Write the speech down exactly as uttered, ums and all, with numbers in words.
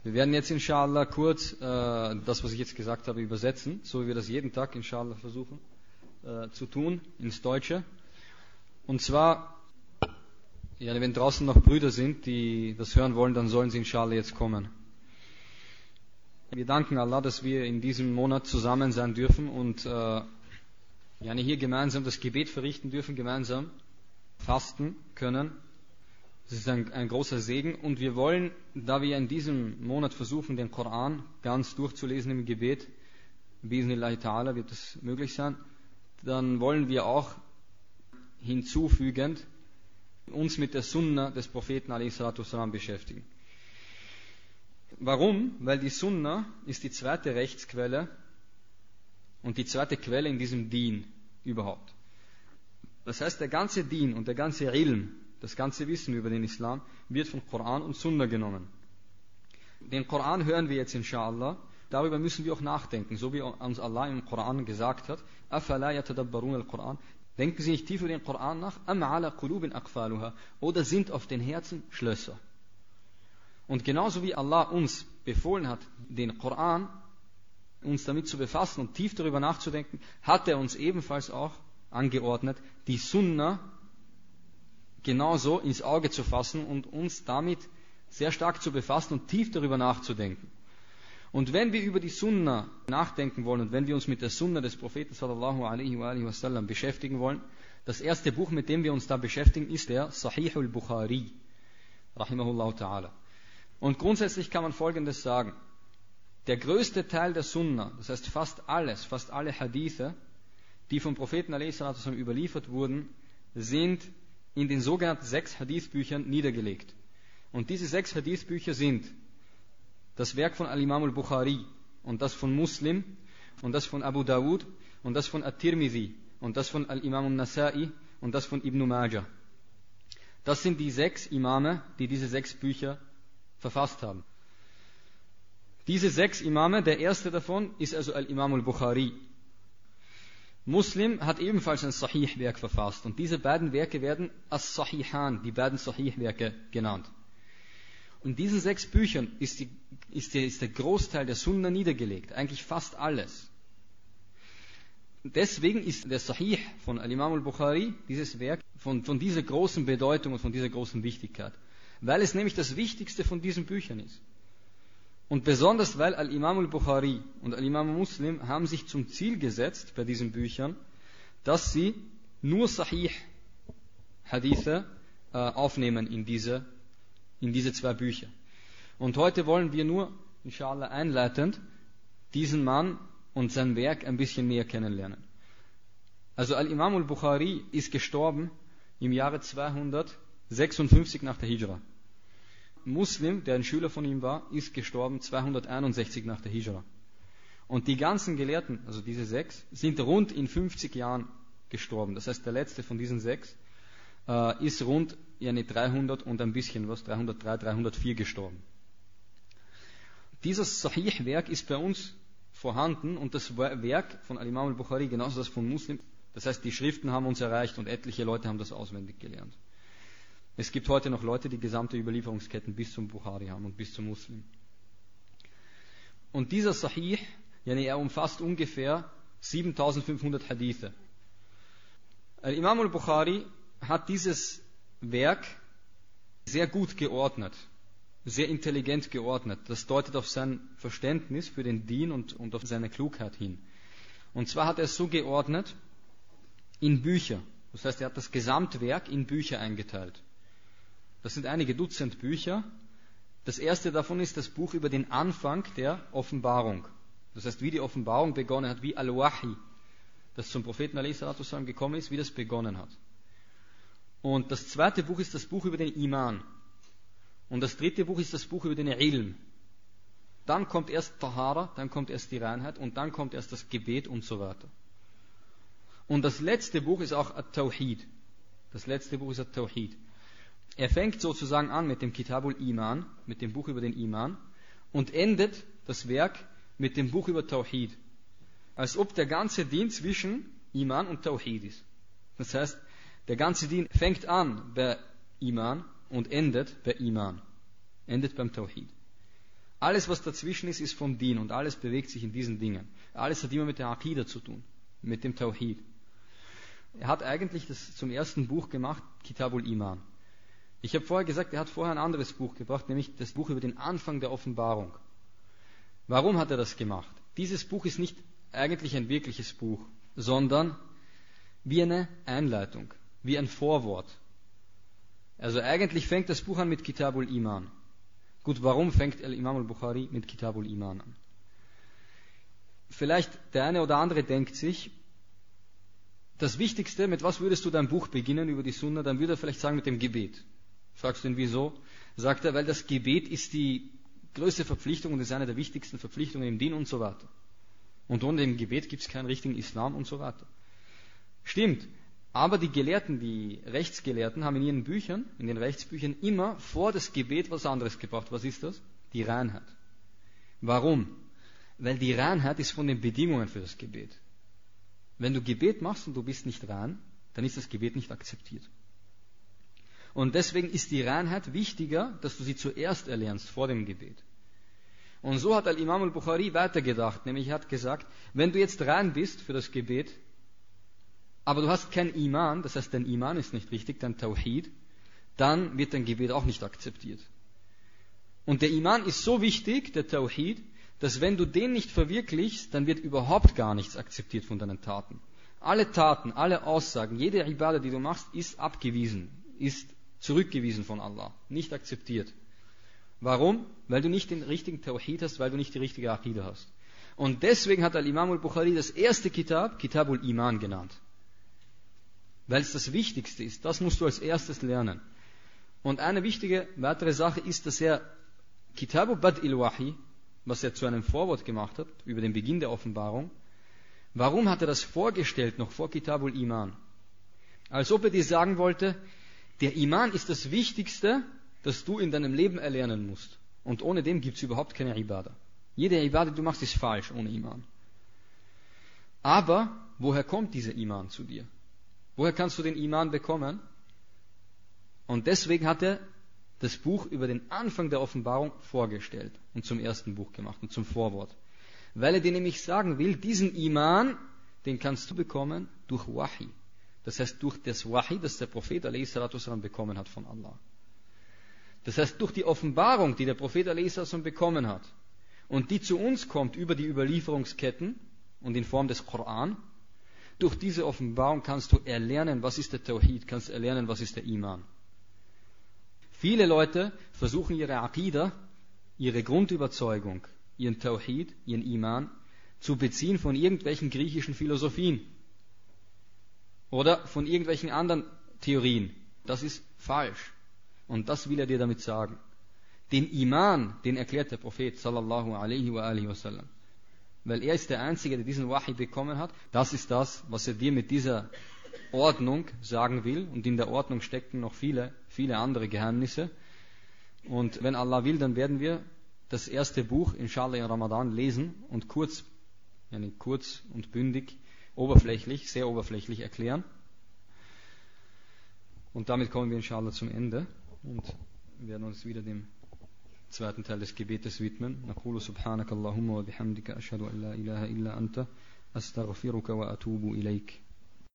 Wir werden jetzt inshallah kurz äh, das, was ich jetzt gesagt habe, übersetzen, so wie wir das jeden Tag inshallah versuchen äh, zu tun, ins Deutsche. Und zwar, ja, wenn draußen noch Brüder sind, die das hören wollen, dann sollen sie inshallah jetzt kommen. Wir danken Allah, dass wir in diesem Monat zusammen sein dürfen und äh, ja, hier gemeinsam das Gebet verrichten dürfen, gemeinsam fasten können. Das ist ein, ein großer Segen und wir wollen, da wir in diesem Monat versuchen, den Koran ganz durchzulesen im Gebet, Bismillah ta'ala wird das möglich sein, dann wollen wir auch hinzufügend uns mit der Sunna des Propheten a s. beschäftigen. Warum? Weil die Sunna ist die zweite Rechtsquelle und die zweite Quelle in diesem Deen überhaupt. Das heißt, der ganze Deen und der ganze Ilm, das ganze Wissen über den Islam, wird von Koran und Sunna genommen. Den Koran hören wir jetzt inshallah, darüber müssen wir auch nachdenken, so wie uns Allah im Koran gesagt hat, أَفَلَا يَتَدَبَّرُونَ الْقُرْآنَ. Denken Sie nicht tief über den Koran nach, أَمْ عَلَى قُلُوبٍ أَقْفَالُهَا. Oder sind auf den Herzen Schlösser. Und genauso wie Allah uns befohlen hat, den Koran, uns damit zu befassen und tief darüber nachzudenken, hat er uns ebenfalls auch angeordnet, die Sunna genauso ins Auge zu fassen und uns damit sehr stark zu befassen und tief darüber nachzudenken. Und wenn wir über die Sunna nachdenken wollen und wenn wir uns mit der Sunna des Propheten sallallahu alaihi wa alihi wasallam beschäftigen wollen, das erste Buch, mit dem wir uns da beschäftigen, ist der Sahih al-Bukhari, rahimahullah ta'ala. Und grundsätzlich kann man Folgendes sagen. Der größte Teil der Sunna, das heißt fast alles, fast alle Hadithe, die vom Propheten a s. überliefert wurden, sind in den sogenannten sechs Hadithbüchern niedergelegt. Und diese sechs Hadithbücher sind das Werk von Al-Imam al-Bukhari und das von Muslim und das von Abu Dawud und das von At-Tirmidhi und das von Al-Imam al-Nasa'i und das von Ibn Majah. Das sind die sechs Imame, die diese sechs Bücher verfasst haben. Diese sechs Imame, der erste davon ist also Al-Imam al-Bukhari. Muslim hat ebenfalls ein Sahih-Werk verfasst und diese beiden Werke werden As-Sahihan, die beiden Sahih-Werke genannt. In diesen sechs Büchern ist, die, ist, der, ist der Großteil der Sunna niedergelegt, eigentlich fast alles. Deswegen ist der Sahih von Al-Imam al-Bukhari, dieses Werk, von, von dieser großen Bedeutung und von dieser großen Wichtigkeit, weil es nämlich das Wichtigste von diesen Büchern ist. Und besonders, weil Al-Imam al-Bukhari und Al-Imam Muslim haben sich zum Ziel gesetzt bei diesen Büchern, dass sie nur Sahih-Hadithe äh, aufnehmen in diese, in diese zwei Bücher. Und heute wollen wir nur, inshallah einleitend, diesen Mann und sein Werk ein bisschen näher kennenlernen. Also Al-Imam al-Bukhari ist gestorben im Jahre zweihundertsechsundfünfzig nach der Hijra. Muslim, der ein Schüler von ihm war, ist gestorben zweihunderteinundsechzig nach der Hijra. Und die ganzen Gelehrten, also diese sechs, sind rund in fünfzig Jahren gestorben. Das heißt, der letzte von diesen sechs äh, ist rund ja, ne, dreihundert und ein bisschen was, dreihundertdrei, dreihundertvier gestorben. Dieses Sahih-Werk ist bei uns vorhanden und das Werk von Al-Imam al-Bukhari, genauso das von Muslim. Das heißt, die Schriften haben uns erreicht und etliche Leute haben das auswendig gelernt. Es gibt heute noch Leute, die gesamte Überlieferungsketten bis zum Bukhari haben und bis zum Muslim. Und dieser Sahih, yani er umfasst ungefähr siebentausendfünfhundert Hadithe. Al-Imam al-Bukhari hat dieses Werk sehr gut geordnet, sehr intelligent geordnet. Das deutet auf sein Verständnis für den Dien und, und auf seine Klugheit hin. Und zwar hat er es so geordnet in Bücher. Das heißt, er hat das Gesamtwerk in Bücher eingeteilt. Das sind einige Dutzend Bücher. Das erste davon ist das Buch über den Anfang der Offenbarung. Das heißt, wie die Offenbarung begonnen hat, wie Al-Wahi, das zum Propheten a s. gekommen ist, wie das begonnen hat. Und das zweite Buch ist das Buch über den Iman. Und das dritte Buch ist das Buch über den Ilm. Dann kommt erst Tahara, dann kommt erst die Reinheit und dann kommt erst das Gebet und so weiter. Und das letzte Buch ist auch At-Tawhid. Das letzte Buch ist At-Tawhid. Er fängt sozusagen an mit dem Kitabul Iman, mit dem Buch über den Iman, und endet das Werk mit dem Buch über Tawhid. Als ob der ganze Dien zwischen Iman und Tawhid ist. Das heißt, der ganze Dien fängt an bei Iman und endet bei Iman. Endet beim Tawhid. Alles, was dazwischen ist, ist vom Dien und alles bewegt sich in diesen Dingen. Alles hat immer mit der Aqidah zu tun, mit dem Tawhid. Er hat eigentlich das zum ersten Buch gemacht, Kitabul Iman. Ich habe vorher gesagt, er hat vorher ein anderes Buch gebracht, nämlich das Buch über den Anfang der Offenbarung. Warum hat er das gemacht? Dieses Buch ist nicht eigentlich ein wirkliches Buch, sondern wie eine Einleitung, wie ein Vorwort. Also eigentlich fängt das Buch an mit Kitabul Iman. Gut, warum fängt Imam al-Bukhari mit Kitabul Iman an? Vielleicht der eine oder andere denkt sich, das Wichtigste, mit was würdest du dein Buch beginnen über die Sunna? Dann würde er vielleicht sagen mit dem Gebet. Fragst du ihn, wieso? Sagt er, weil das Gebet ist die größte Verpflichtung und ist eine der wichtigsten Verpflichtungen im Dien und so weiter. Und ohne dem Gebet gibt es keinen richtigen Islam und so weiter. Stimmt. Aber die Gelehrten, die Rechtsgelehrten, haben in ihren Büchern, in den Rechtsbüchern immer vor das Gebet was anderes gebracht. Was ist das? Die Reinheit. Warum? Weil die Reinheit ist von den Bedingungen für das Gebet. Wenn du Gebet machst und du bist nicht rein, dann ist das Gebet nicht akzeptiert. Und deswegen ist die Reinheit wichtiger, dass du sie zuerst erlernst vor dem Gebet. Und so hat Al-Imam al-Bukhari weitergedacht, nämlich er hat gesagt, wenn du jetzt rein bist für das Gebet, aber du hast kein Iman, das heißt dein Iman ist nicht richtig, dein Tawhid, dann wird dein Gebet auch nicht akzeptiert. Und der Iman ist so wichtig, der Tawhid, dass wenn du den nicht verwirklichst, dann wird überhaupt gar nichts akzeptiert von deinen Taten. Alle Taten, alle Aussagen, jede Ibadah, die du machst, ist abgewiesen, ist zurückgewiesen von Allah, nicht akzeptiert. Warum? Weil du nicht den richtigen Tawhid hast, weil du nicht die richtige Aqidah hast. Und deswegen hat Al-Imam al-Bukhari das erste Kitab Kitabul Iman genannt. Weil es das Wichtigste ist. Das musst du als erstes lernen. Und eine wichtige weitere Sache ist, dass er Kitabu Bad'il Wahi, was er zu einem Vorwort gemacht hat, über den Beginn der Offenbarung, warum hat er das vorgestellt, noch vor Kitabul Iman? Als ob er dir sagen wollte, der Iman ist das Wichtigste, das du in deinem Leben erlernen musst. Und ohne dem gibt es überhaupt keine Ibadah. Jede Ibadah, die du machst, ist falsch ohne Iman. Aber woher kommt dieser Iman zu dir? Woher kannst du den Iman bekommen? Und deswegen hat er das Buch über den Anfang der Offenbarung vorgestellt und zum ersten Buch gemacht und zum Vorwort. Weil er dir nämlich sagen will, diesen Iman, den kannst du bekommen durch Wahi. Das heißt durch das Wahi, das der Prophet a s. bekommen hat von Allah. Das heißt durch die Offenbarung, die der Prophet a s. bekommen hat und die zu uns kommt über die Überlieferungsketten und in Form des Koran, durch diese Offenbarung kannst du erlernen, was ist der Tawhid, kannst erlernen, was ist der Iman. Viele Leute versuchen ihre Aqidah, ihre Grundüberzeugung, ihren Tawhid, ihren Iman zu beziehen von irgendwelchen griechischen Philosophien oder von irgendwelchen anderen Theorien. Das ist falsch. Und das will er dir damit sagen. Den Iman, den erklärt der Prophet sallallahu alaihi wa alihi wasallam. Weil er ist der Einzige, der diesen Wahi bekommen hat. Das ist das, was er dir mit dieser Ordnung sagen will. Und in der Ordnung stecken noch viele, viele andere Geheimnisse. Und wenn Allah will, dann werden wir das erste Buch, inshallah, in Ramadan lesen und kurz, yani kurz und bündig, oberflächlich, sehr oberflächlich erklären. Und damit kommen wir inshallah zum Ende und werden uns wieder dem zweiten Teil des Gebetes widmen. Naqulu subhanaka Allahumma wa bihamdika ashhadu an la ilaha illa anta astaghfiruka wa atubu ilaik.